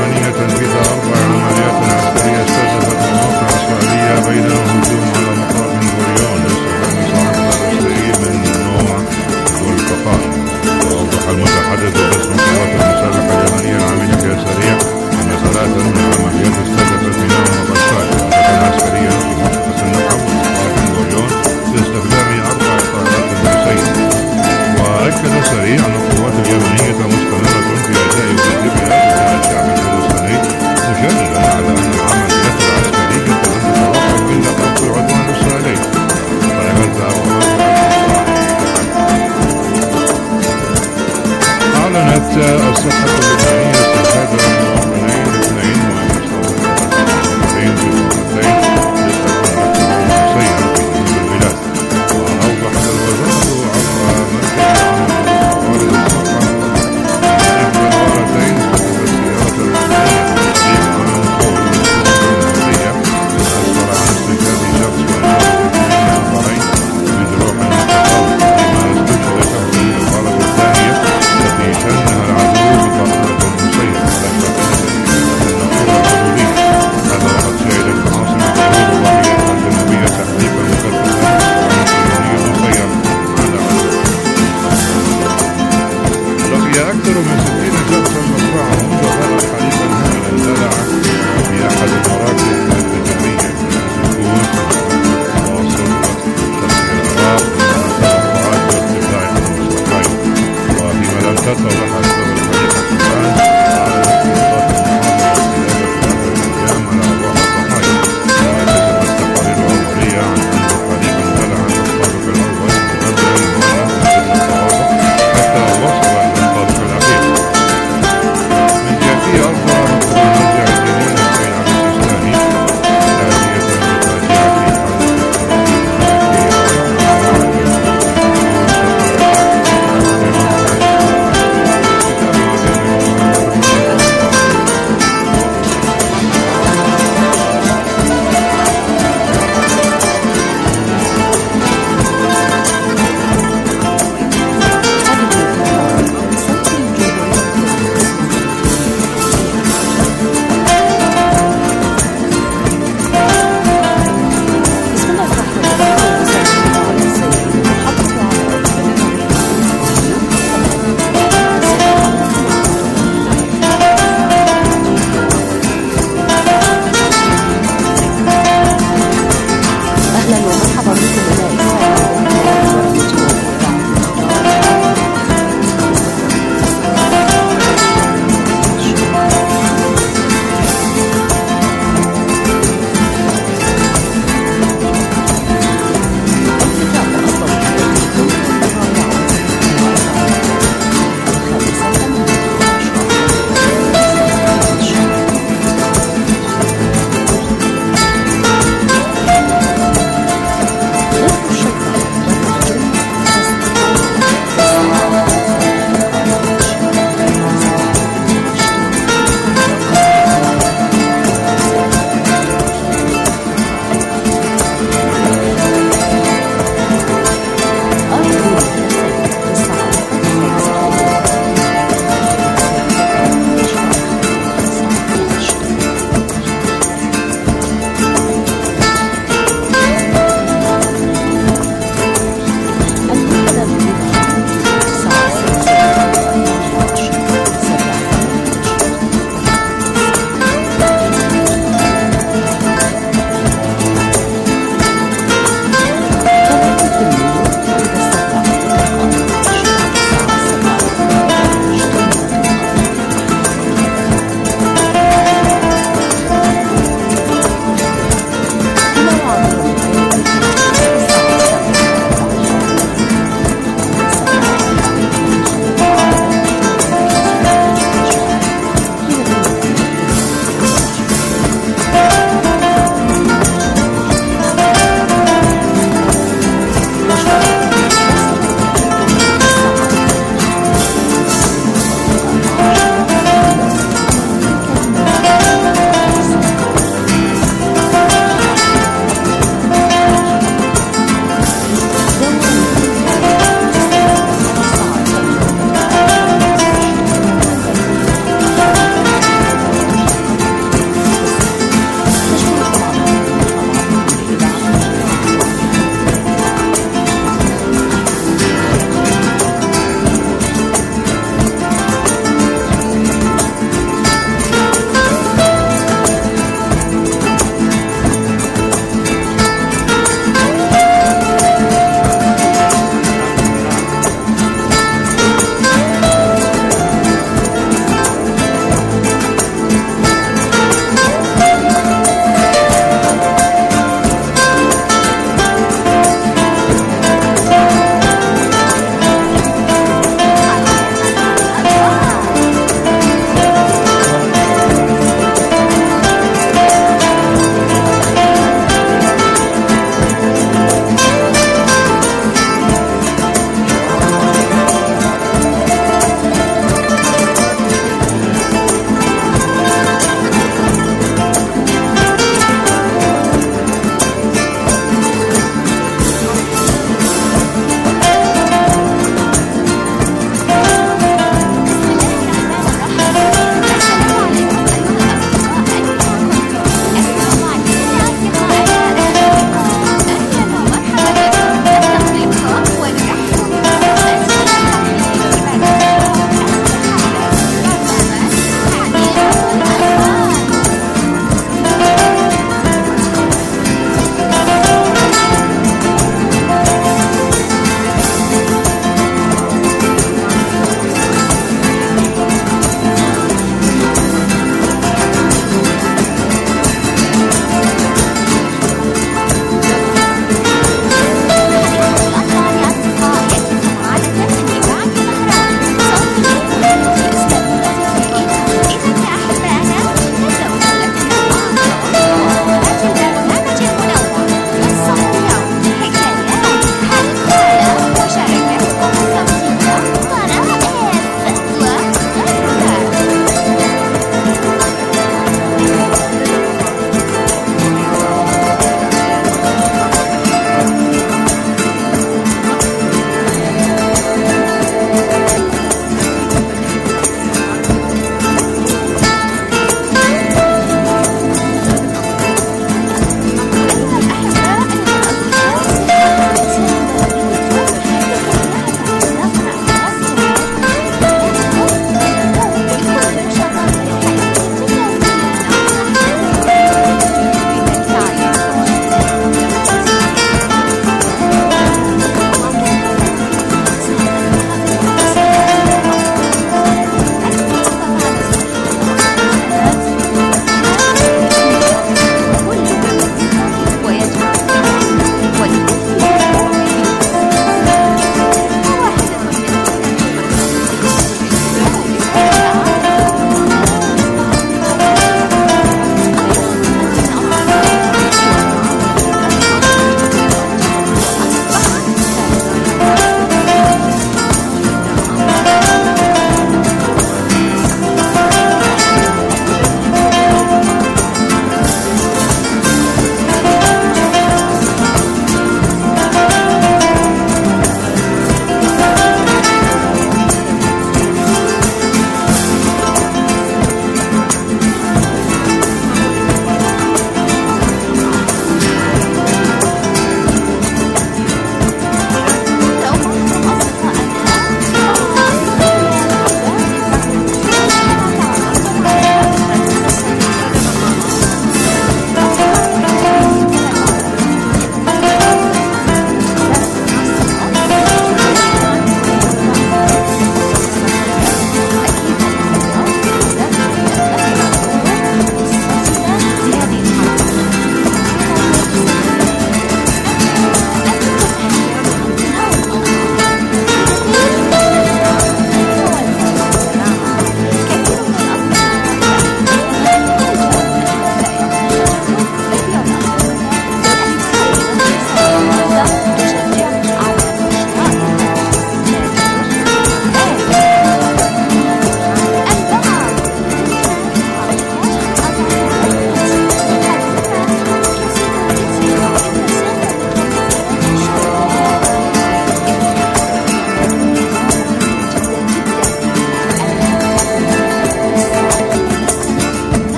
اليمنية تنفيذ 4 عمليات عسكرية استهدفت مواقع إسرائيلية بينها هجوم على مطار بن غوريون لاستخدام صاروخ إسرائيلي من نوع ذو-الفقار. وأوضح المتحدث باسم القوات المسلحة اليمنية العاملة يسارية أن 3 من العمليات استهدفت ميناء مغشاة عسكرية في منطقة النحو ومطار بن غوريون باستخدام 4 طائرات روسية. وأكد سريع أن القوات اليمنية مستمرة في أداء واجبها تجاه الشعب الفلسطيني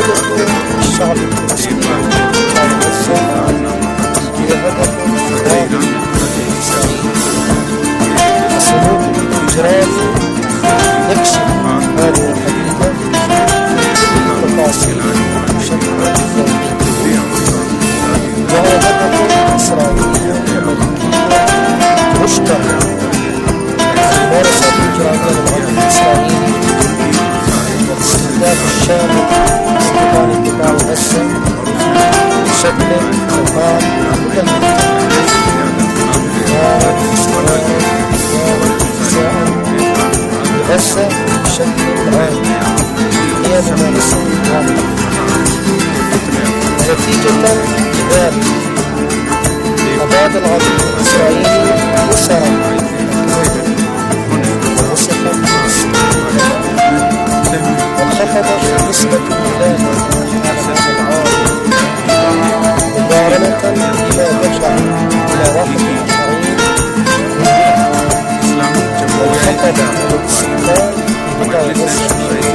الشعب الفلسطيني على الساحة هي هدف واضح لإسرائيل. السلوك الإجرامي يكشف هذه الحقيقة بكل التفاصيل بشكل ضروري، وهو هدف إسرائيلي أمريكي مشترك. الممارسات الإجرامية للعنف الإسرائيلي والاستهداف الشامل لاستيطان الدفاع غزة بشكل جبار مدمر غزة بشكل عام هي ممارسة واضحة. ونتيجة لذلك أباد العدو الإسرائيلي أسرى وانخفضت نسبة الولاية على العالم مقارنة بما يرجع إلى 21%، وانخفض الاستقطاب بقطاع غزة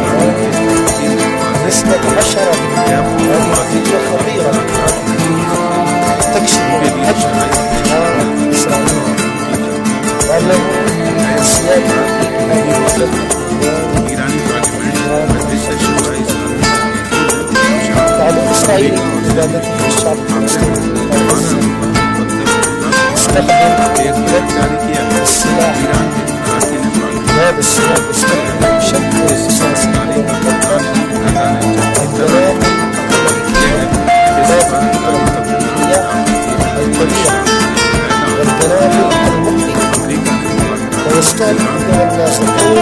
نسبة 10%. هذه نتيجة خطيرة تكشف حجم الإجرام الإسرائيلي وأنه سيادة هذه الوحدة. العدو الإسرائيلي لإبادته الشعب الفلسطيني استخدم السلاح. هذا السلاح يستخدم بشكل أساسي ويستهدف بها الناس حتى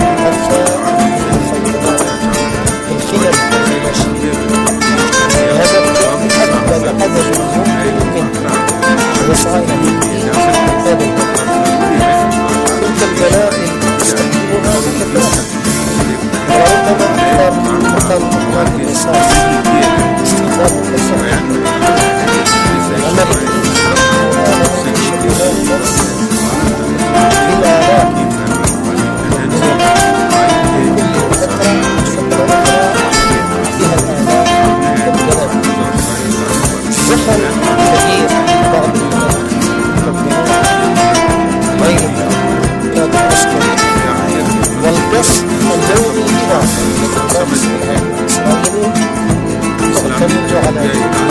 الخلل البشري. هذا أكبر حدث ممكن منه ويسعى إلى هذا الهدف. تلك البلاء يستخدمها بكثرة، وربما أكثر مقام الأساس استخدام الفلسفة الأمريكي وآلام الشبهات بالآلاف زخم كبير بعض المفكرين غيرها كان عسكري والقصف الجوي إيران لتقاص إسرائيل تعتمد على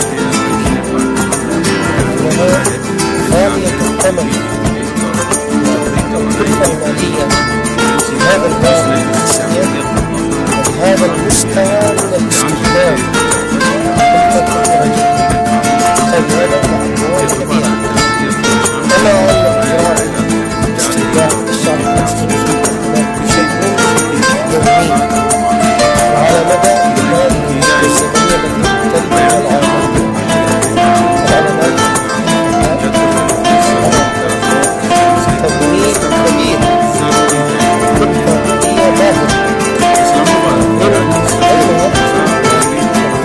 وهي غالية الثمن والكلفة المالية لهذا المال وبهذا المستوى من الاستخدام هذا أموال كبيرة. كما أن إجراء استهداف الشعب الفلسطيني بشكل يومي وعلى مدى هذه المدة الزمنية التي تمتلكها العالم العلماء تمويل كبير كلفة مالية باهظة من أين يأتي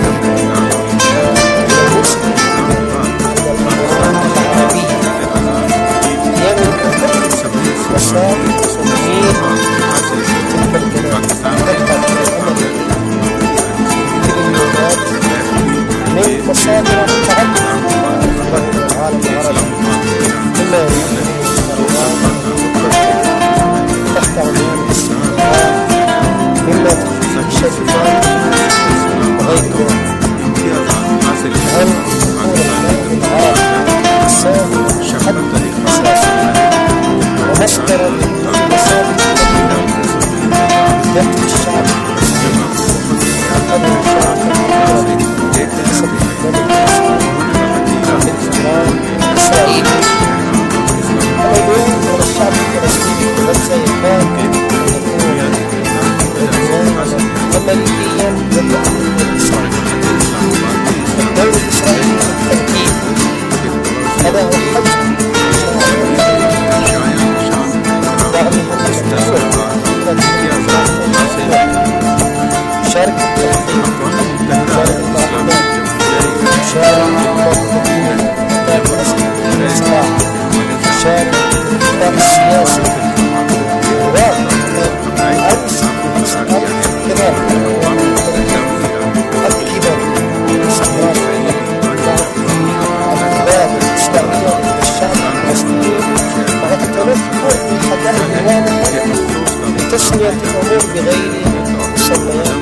الأمور بغير مسميات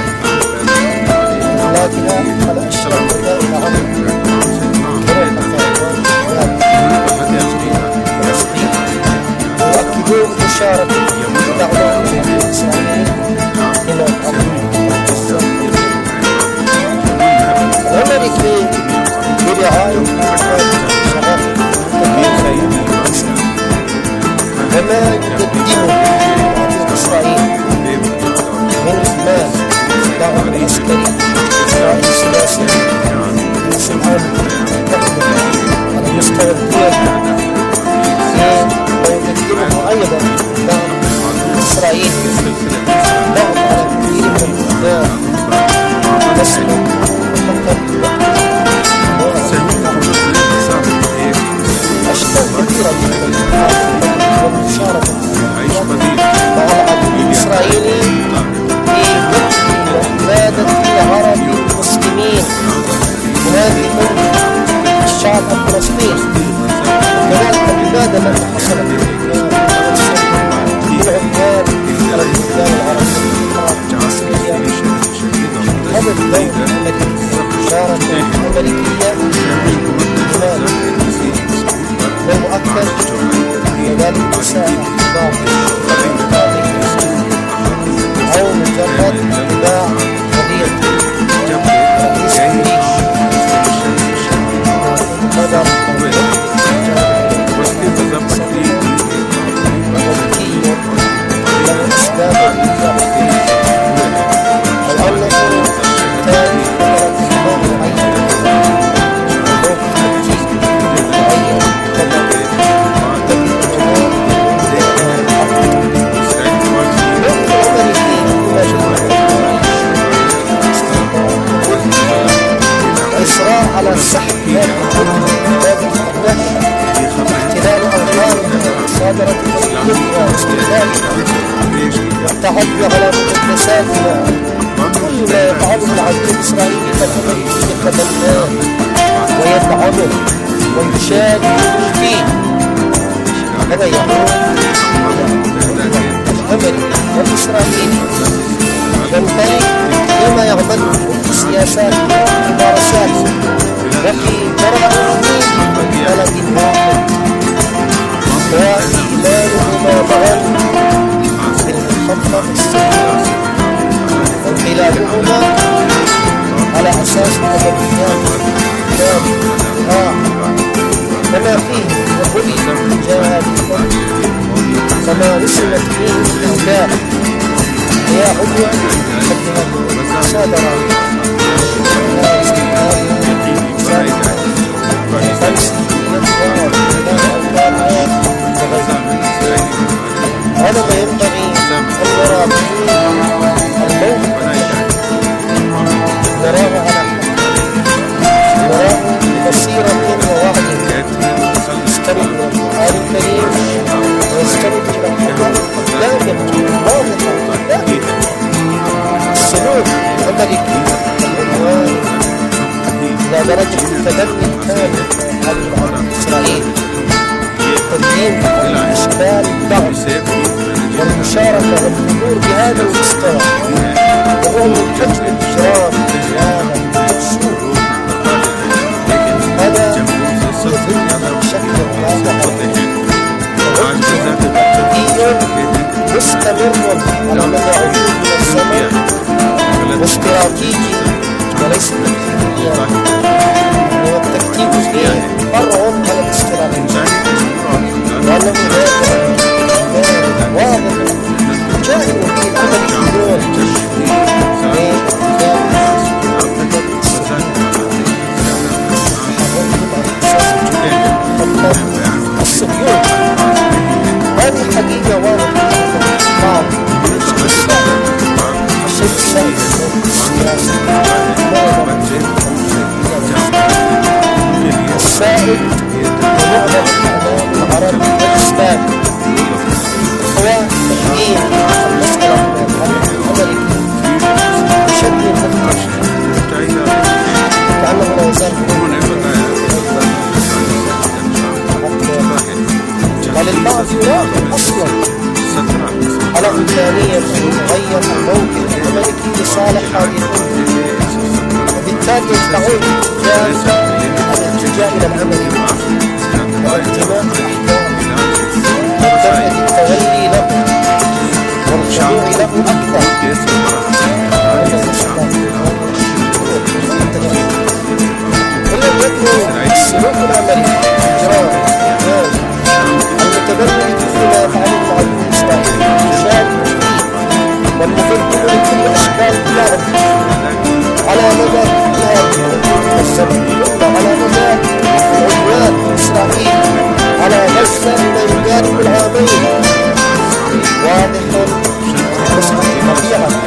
لكنها على أشياء بدائل عمل ويؤكدون مشاركة دعوة الإسرائيليين إلى الأمر الأمريكي برعاية شباب وما يقدمه إسرائيل من مال دعم عسكري إسرائيل سياسي سمعان على مستوى الدول ويقدمه أيضا دعم إسرائيل دعم على كثير من الأبناء تسلم أشياء كثيرة والمشاركة مع العدو الإسرائيلي في قتل وإبادة العرب المسلمين من هذه الأمة الشعب الفلسطيني وكذلك الإبادة التي حصلت بالعمال على البلدان العربية العسكرية. هذا الدور الأمريكي المشاركة الأمريكية والمؤكد كذلك مساء أو مجرد اتباع قضية رئيس الجيش قدر وذكي له أسباب الأمر تاني إصرار على سحب هذه احتلال أوطانها صادرة حدودها واستهلاكها والتعدي على مقدساتها. كل ما يفعله العدو الإسرائيلي فالأمريكي يتبناه ويدعمه ويشارك فيه. هذا يعود الأمريكي والإسرائيلي ينتهي فيما يعمله في سياسات وممارسات وفي جرائم بلد واحد وإيمانهما معا بالمخطط السياسي وانقلابهما على أساس الأبديات كما فيه وبني جهادكم كما رسمت فيه الأهداف هي عدوى صادرة هذا ما ينبغي أن نرى به الموت نراه على حق نراه ببصيرة ووعي يستند من القرآن الكريم ويستند إلى الحقائق دائما واضحة دائما. السلوك الأمريكي العنوان إلى درجة التبني الكامل على إسرائيل تقديم أشكال الدعم والمشاركة والحضور بهذا المستوى وهو من حجم الإجرام هذا السوء. هذا يدل بشكل واضح مستمر على مدى عقود من الزمن واستراتيجي وليس تكتيكيا والتكتيك فيه فرع على الاستراتيجية وأنه واضح جاهل في الأمريكيون الصهيون. هذه حقيقة واضحة بعض يغير الموقف الأمريكي لصالح هذه الأمة، وبالتالي يدفعون الاتجاه إلى الأمريكا والانتماء للأحكام وبدأ التولي له والخضوع له أكثر. ولم يكن السلوك الأمريكي المتبني مثل ما يفعله العدو الإسرائيلي والمفكر من كل أشكال الدعم على مدى الزمن، وعلى مدى عدوان إسرائيل على غزة ما يقارب العامين واضح طبيعة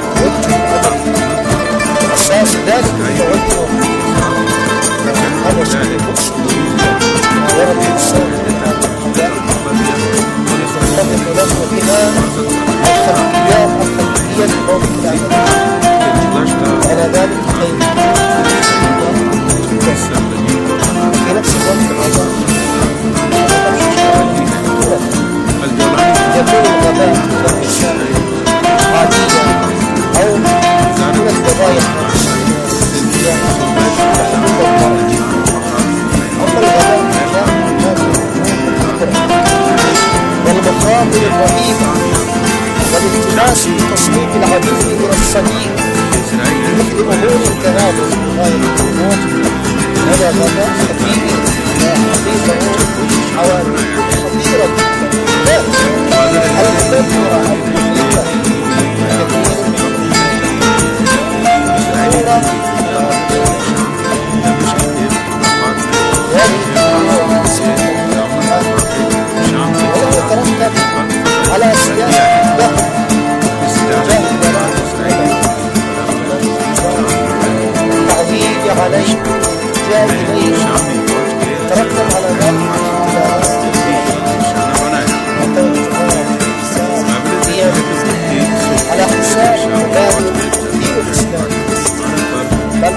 أساس ذلك التوجه هذا شيء مقصود ورد الإنسان يتخذ له بها الخلفيات لموقف الأمريكي وعلى ذلك خير في نفس الوقت يكون الغباء والإنسان عادية أو من القضايا السياسية أما الغباء والمخاطر الرهيبة والالتماس بتصميم العدو من الصديق مثل أمور كهذه غاية الأمور، هذا غباء خطير حقيقة حوادث خطيرة المدمرة المحيطة ويترتب على سياسة التعذيب عليه جاء إليه ترتب على ذلك على حساب مبادئ دين الإسلام بل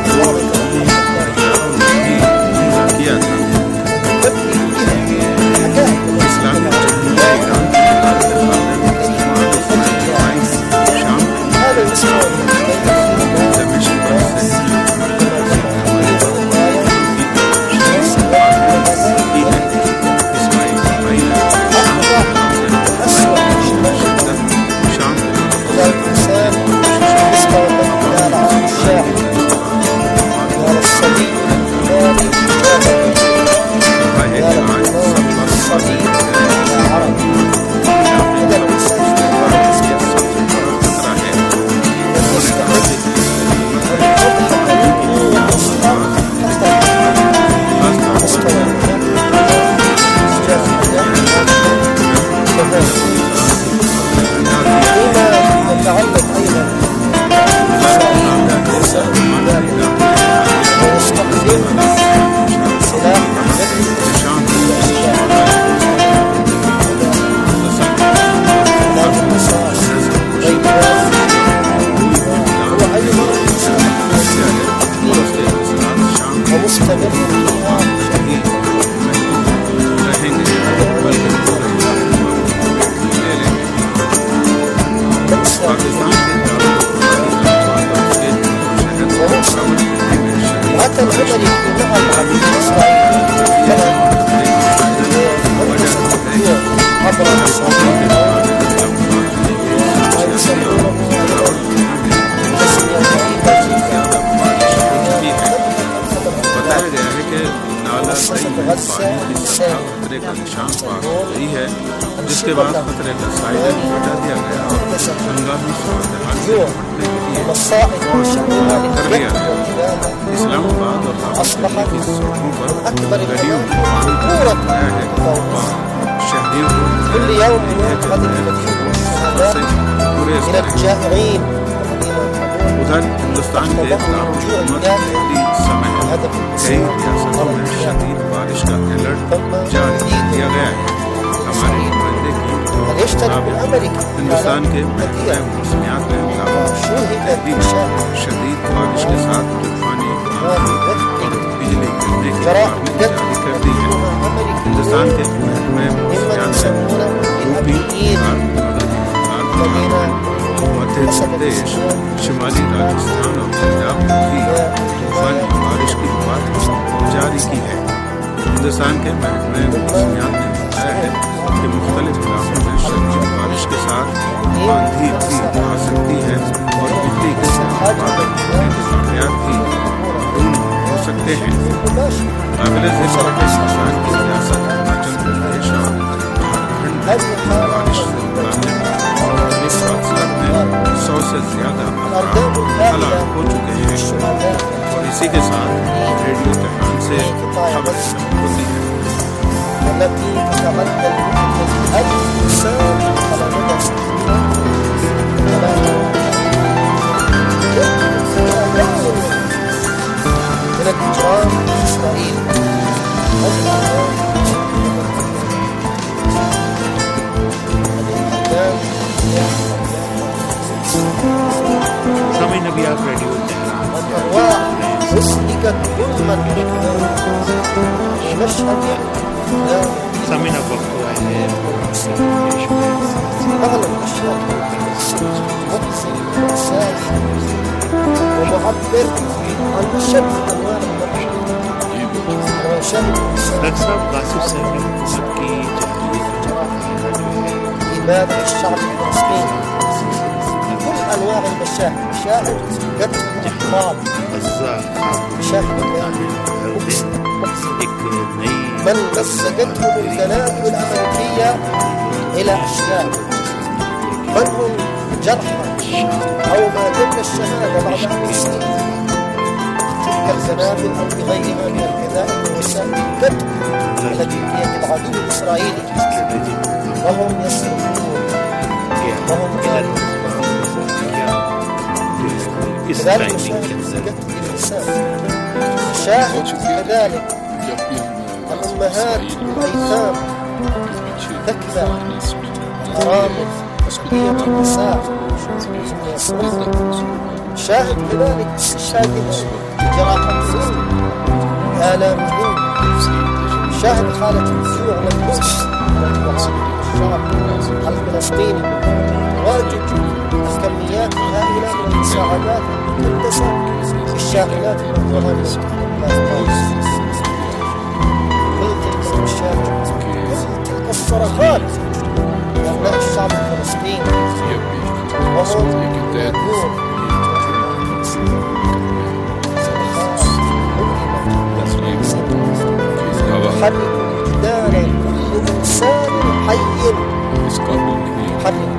जिसके बाद खतरे का साइलेंट बता दिया गया और हंगामी सूरत हाल से कर दिया गया। इस्लामाबाद और रावलपिंडी की सड़कों पर गाड़ियों में पानी बनाया है और शहरियों को उधर हिंदुस्तान के दारुल समय कई रियासतों में शदीद बारिश का अलर्ट जारी किया गया है। हमारे नुमाइंदे की हिंदुस्तान के मौसमियात में शदीद बारिश के साथ तूफानी आंधी और बिजली गिरने की चेतावनी जारी कर दी है। हिंदुस्तान के मौसमियात में यूपी, बिहार, मध्य मध्य प्रदेश, शिमाली राजस्थान और पंजाब में भी तूफानी बारिश की बात जारी की है। हिंदुस्तान के महकमे मौसमियात ने बताया है कि मुख्तलिफ इलाकों में शदीद बारिश के साथ आंधी भी आ सकती है और बिजली के साथ बादल फटने के वाक़यात भी हो सकते हैं। काबिल ज़िक्र है कि हिंदुस्तान की रियासत हिमाचल प्रदेश और झारखंड में बारिश से मुताबिक मुख्तलिफ हादसात में 100 से ज़्यादा अफराद हलाक हो चुके हैं और इसी के साथ रेडियो तेहरान से खबर होती है। التي تتمثل بألف إنسان على مدى من الإجرام في إسرائيل سامعین ابھی آپ ریڈیو تہران والأرواح أسلكت ظلما مشهد سامعین اب وقت ہوا ہے أغلب الأشياء مؤذي ومسائي ومعبر عن أشد أنواع الضحك وأشد ڈاکٹر صاحب غاصب صاحب نے حکومت کی لماذا الشعب الفلسطيني كل أنواع المشاهد مشاهد قتل الأطفال مشاهد من مسكتهم القنابل الأمريكية إلى أشلاء من هم جرحى أو ما تم الشهادة بعد أن يسلموا تلك القنابل أو بغيرها من الكذائب ووسائل القتل التي بيد العدو الإسرائيلي وهم يصرفون وهم قالوا كذلك مشاهد قتل الإنسان مشاهد كذلك الأمهات الأيتام تكبر الأرامل تشقية النساء شاهد كذلك استشهادهم بجراحتهم بآلامهم شاهد حالة الجوع والبؤس الشعب الفلسطيني واجد الكميات الهائلة من المساعدات المقدسة في الشاحنات المنظمة من الصرخات لأبناء الشعب الفلسطيني وهم يقولون حرقوا دار كل إنسان حي حرقوا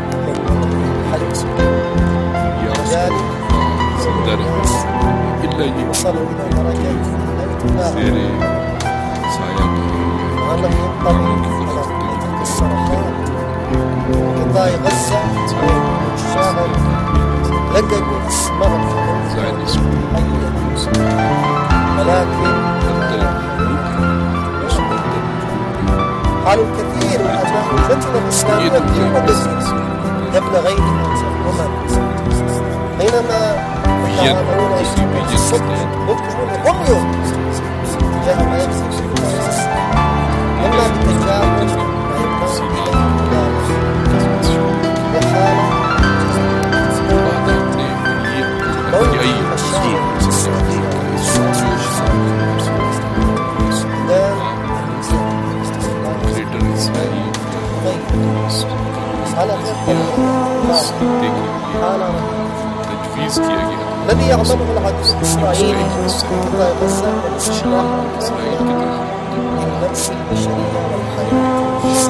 ذلك وصلوا إلى درجات ولم ينطلق على تلك الصرخات قطاع غزة الشاهد لقدوا أسمائهم ولكن قالوا الكثير من أبناء الفتنة الإسلامية قبل غيرها من الأمم بينما يتعاملون بالصدق يذكرون رميهم تجاه ما يجري في الناس إما بالتجاهل بحالة موت المشاعر السعودية الذي يعمله العدو الإسرائيلي حتى يمثل الاستشراق للنفس البشرية والحياة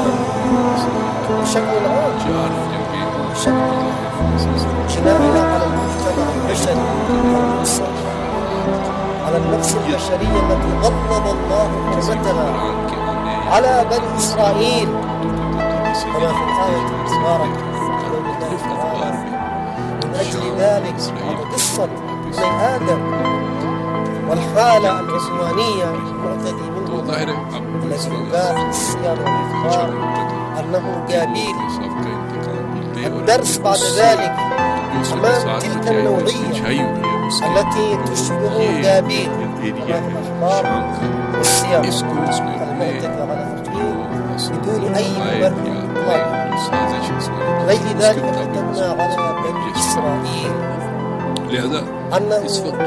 بشكل عام بشكل جنائنا على المجتمع البشري والإنسان على النفس البشرية التي غضب الله حرمتها على بني إسرائيل كما في الآية المباركة قول الله تعالى من أجل ذلك هذا قصة بني آدم والحالة العدوانية المعتدي منهم الذي يباح الصيام والإفطار أنه قابيل. الدرس بعد ذلك أمام تلك النوعية التي تشبه قابيل كما في الأخبار والصيام المعتدي على أخيه بدون أي مبرر إطلاقا غير ذلك كتبنا على بني إسرائيل أنه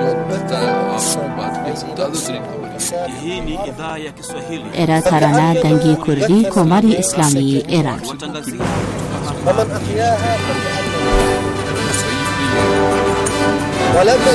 Hii ni idhaa ya Kiswahili. Era tarana dangi Kurdi Komari Islami Iran. ومن أحياها ولمن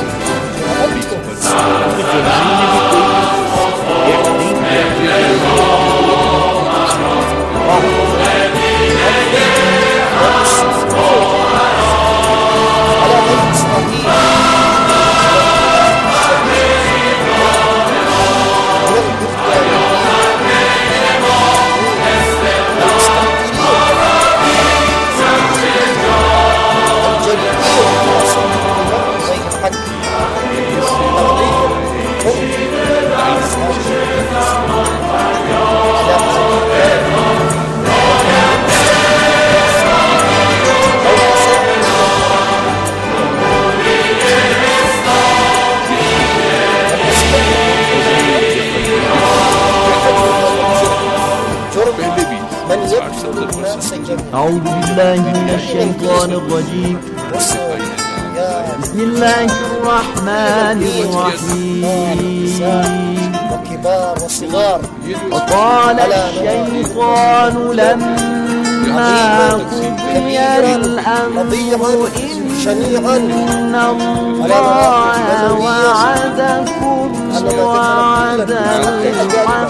أعوذ بالله من الشيطان الرجيم. بسم الله الرحمن الرحيم. وكبار وصغار. وقال الشيطان لما قضي الأمر إن الله وعدكم وعد الحق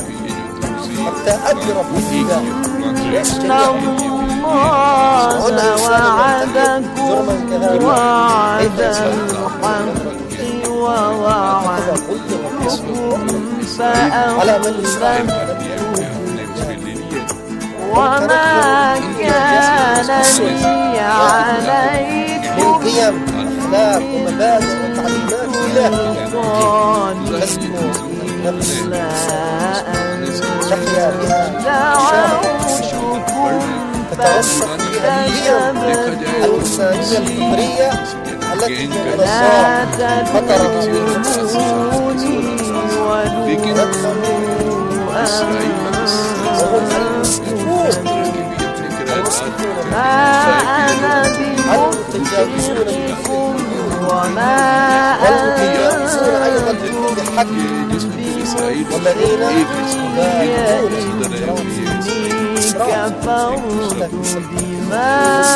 إن الله وعدكم وعد الحق ووعدتكم فأخلفتكم وما كان لي عليكم قيم أخلاق ومبادئ وتعليمات إلا أن تحيا بها دعوتكم تتوسط بها القيم الإنسانية الفطرية التي لا تدعوني ولوذوا ما أنا بمخرجكم وما أنتم والذين كفرت بما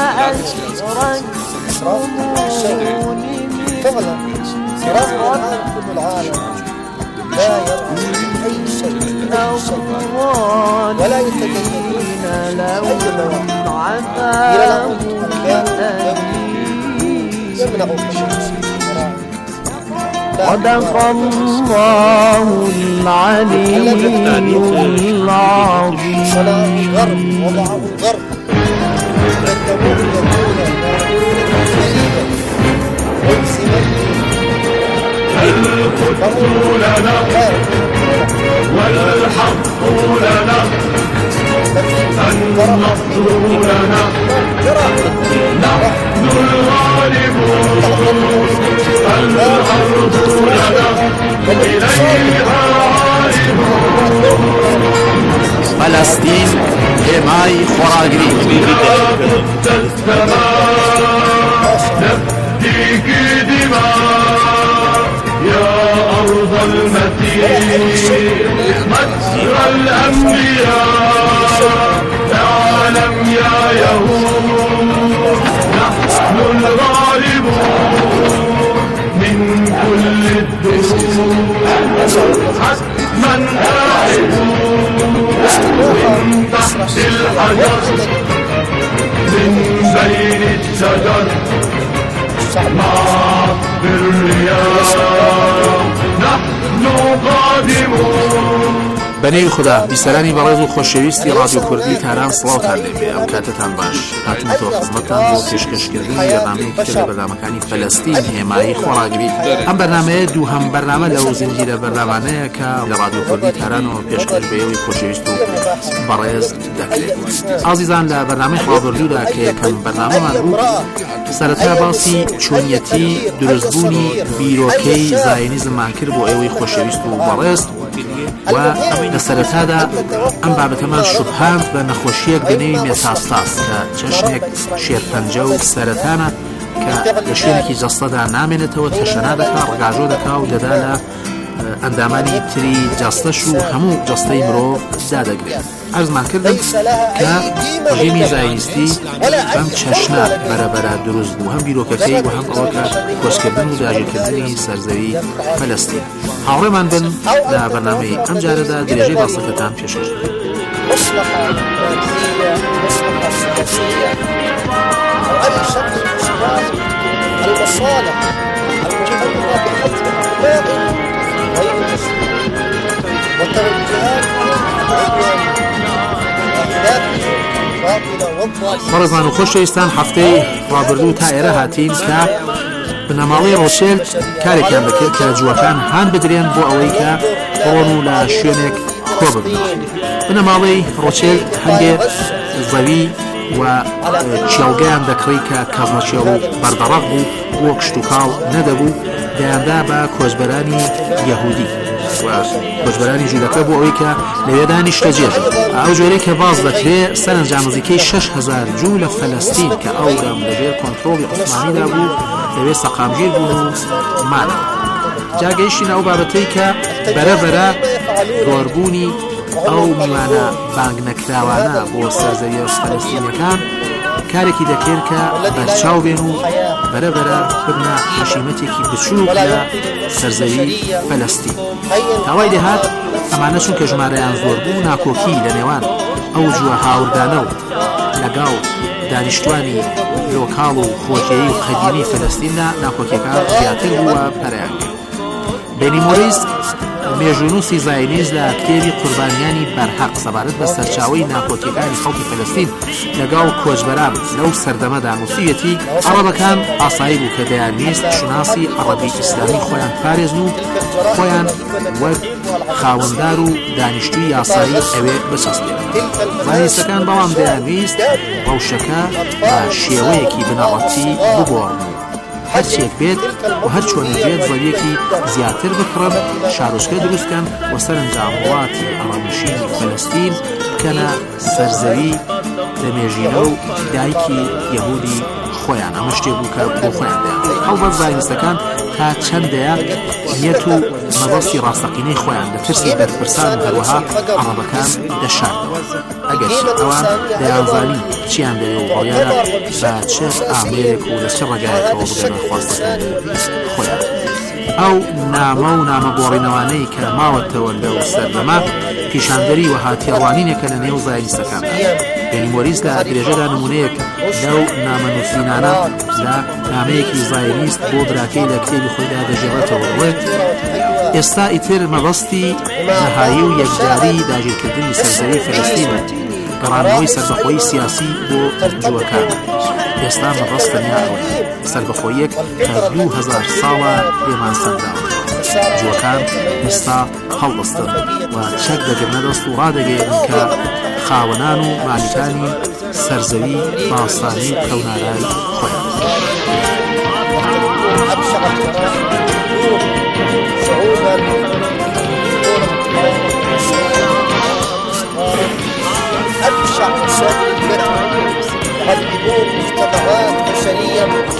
أشركتموني فعلا صراط كل العالم لا يرى أي شيء ولا يتدين لهم عذاب يمنع صدق الله العلي العظيم. صلاة الغرب وضعه الغرب قدموه يقول لنا والحق لنا النصر لنا نحن الغالبون الأرض لنا إليها عالمون فلسطين حمای خوراگری ضد السماء نفديك دماء يا أرض المسيح مجرى الأنبياء اعلم يا يهود نحن الغالبون من كل الدروب حتما آحدون من تحت الحجر من بين الشجر مع بالرياح نحن قادمون. بەنێوی خوددا بیسەرانی بەڕێز و خۆشەویستی ڕادیۆ کوردی تاران سڵاوتان لێبێ ئەم کاتتان باش هاتوونەتەوە خزمەتتان بۆ پێشکەشکردنی بەرنامەیەکی لە بەرنامەکانی فەلەستین هێمایی خۆراگری. ئەم بەرنامەیە دووهەم بەرنامە لەو زنجیرە بەرنامانەیە کە لە ڕادیۆ کوردی تارانەوە پێشکەش بەیەوەی خۆشەویست و بەڕێز دەکرێت. ئازیزان لە بەرنامەی ڕابردوودا کە یەکەم بەرنامەمان بوو سەرەتا باسی چۆنیەتی دروستبوونی بیرۆکەی زایۆنیزممان کرد بۆ ئێوەی خۆشەویست و بەڕێز و لە سەرەتادا ئەم بابەتەمان شوبهاند بە نەخۆشیەک بەنێوی مێتاستاس کە چەشنێک شێرپەنجە و سەرەتانە کە لە شوێنێکی جەستەدا نامێنێتەوە تەشەنا دەکا ڕگاژۆ دەکا و دەدا لە ئەندامانی تری جاستەش و هەموو جەستەی مرۆڤ دادەگرێت. ئەرزمان کردم کە ڕژیمی زایستی بەم چەشنە بەرەبەرە دروست بوو، هەم بیرۆکەکەی و هەم ئەوەکە کۆچکردن و داگیرکردنی سەرزەوی فەلەستین. هاوڕێمان بن لە بەرنامەی ئەم جارەدا درێژەی باسەکەتان پێشکەش دەکەین. المصالح المتعلقة بحفظ أخلاق غير المسلمين والتوجهات بەڕێزان و خۆشەویستان، هەفتەی ڕابردوو تا ئێرە هاتین کە بنەماڵەی ڕۆشێلد کارێکیان بکرد کە جووەکان هان بدرێن بۆ ئەوەی کە بڕۆن و لە شوێنێک کۆ ببن. بنەماڵەی ڕۆشێلد هەندێک زەوی و چێڵگەیان دەکڕی کە کەزمەچێڵ و بەردەڕق بوو وەک شت و کاڵ نەدەبوو، دەیاندا بە کۆچبەرانی یەهودی و کۆچبەرانی ژوورەکە بۆ ئەوەی کە لەوێدانی شتەجێت. ئەو جۆرەی کە باز دەکرێت سەرنجام نزیکەی 6,000 جوو لە فەلەستین کە ئەوڕام لەبێر کۆنتڕۆڵی عوسمانیدا بوو لەوێ سەقامگیر بوون و مانە. جاگەیشتین ئەو بابەتەی کە بەرەبەرە گۆڕبوونی ئەو میوانە بانگ نەکراوانە بۆ سەرزەویە فەلەستینیەکان کارێکی دەکرێت کە بەرچاو بێن و بەرەبەرە ببنە حەشیمەتێکی بچووک لە سەرزەوی فەلەستین. تاوای دەهات ئەمانە چونکە ژمارەیان زۆر بوو، ناکۆکی لە نێوان ئەو جووە هاوردانە و لەگەڵ دانیشتوانی لۆکاڵ و خۆکێیی و قەدیمی فەلەستیندا ناکۆکیەکان زیاتر بووە پەرەیان کرد. بێنی مۆریس مێژوونووسی زایونیست لە کتێبی قوربانیانی بەرحەق سەبارەت بە سەرچاوەی ناکۆکیەکانی خەڵکی فەلەستین لەگەڵ کۆچبەران لەو سەردەمەدا نووسیەتی ئەڕەبەکان ئاسایی بوو کە دەیانویست شناسی عەرەبی ئیسلامی خۆیان پارێزن و خۆیان وەک خاوەندار و دانیشتووی یاسایی ئەوێ بچەسبێن. زایونیستەکان بەڵام دەیانویست ڕەوشەکە بە شێوەیەکی بنەڕەتی بگۆڕن، هەرچێک بێت و هەر چۆنی بێت زەویەکی زیاتر بکڕن، شارۆچکە دروستکەن و سەرنجام وڵاتی ئەڕەنشینی فەلەستین بکەنە سەرزەوی دەمێژینە و دایکی یەهودی خۆیان. ئەمە شتێک بوو کە بۆ خۆیان دەیان. هەڵبەت زایونیستەکان تا چەندەیە نیەت و مەبەستی ڕاستەقینەی خۆیان لە ترسی بەرپرسان و هەروەها عەرەبەکان دەشاردەوە. ئەگەر ئەوان دەیانزانی چیان دەوێ و ڕۆیانە بە چه ئامێرێک و لە چه ڕێگایەکەوە بگەنە خواستەکانی خۆیان. ئەو نامە و نامەگۆڕینەوانەی کە ماوەتەوە لەو سەردەما پیشاندەری و هاتیێڕوانینێکە لە نێو زایونیستەکاندا. بێنی مۆریس لە درێژەدا نمونەیەک لەو نامەنووسینانە لە نامەیەکی زایونیست بۆ براکەی لە کتێبی خۆیدا دەژێڕێتەوە ڕێت ئێستا ئیتر مەبەستی نەهایی و یەکجاری داگیرکردنی سەرزەوی فەلەستینە، گەڕانەوەی سەربەخۆیی سیاسی بۆ جووەکان. ئێستا مەبەست تەنیا ئەوەیە سەربەخۆیەک کە 2000 ساڵە پێمان سەرداوە. جووەکان ئێستا هەڵدەستن و چەک دەگرنە دەست و ڕادەگەێنن کە خاوەنان و مالیکانی سەرزەوی باستانی کەونارای خۆیان. أبشع مسائل الفتن يهددون مجتمعات بشرية